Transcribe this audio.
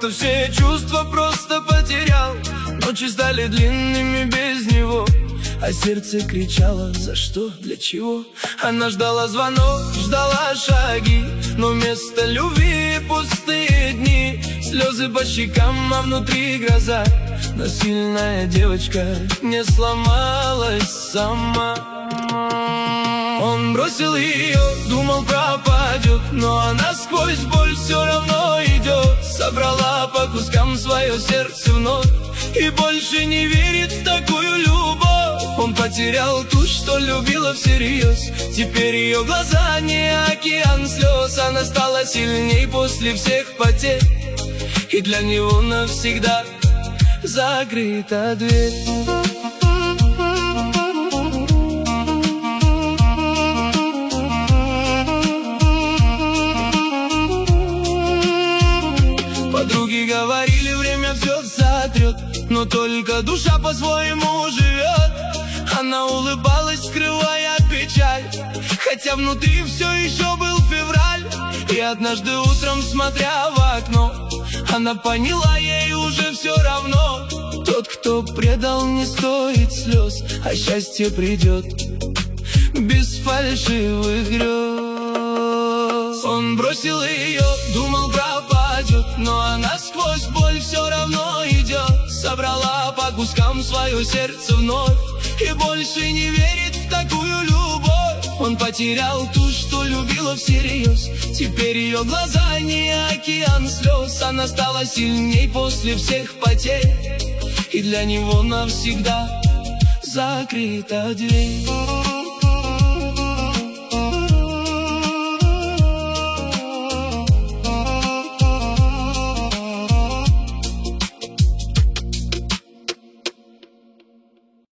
будто все чувства просто потерял. Ночи стали длинными без него, а сердце кричало: за что, для чего? Она ждала звонок, ждала шаги, но вместо любви пустые дни. Слезы по щекам, а внутри гроза. Но сильная девочка не сломалась сама. Он бросил ее, думал, пропадет, но она сквозь боль все равно идет. Собрала по кускам свое сердце вновь и больше не верит в такую любовь. Он потерял ту, что любила всерьез. Теперь ее глаза не океан слез. Она стала сильней после всех потерь, и для него навсегда закрыта дверь. Подруги говорили, время все сотрет, но только душа по-своему живет. Она улыбалась, скрывая печаль, хотя внутри все еще был февраль. И однажды утром, смотря в окно, она поняла, ей уже все равно. Тот, кто предал, не стоит слез, а счастье придет без фальшивых грез. Он бросил ее, думал, пропадет, но она сквозь боль все равно идет. Собрала по кускам свое сердце вновь и больше не верит в такую любовь. Он потерял ту, что любила всерьез. Теперь ее глаза не океан слез. Она стала сильней после всех потерь, и для него навсегда закрыта дверь.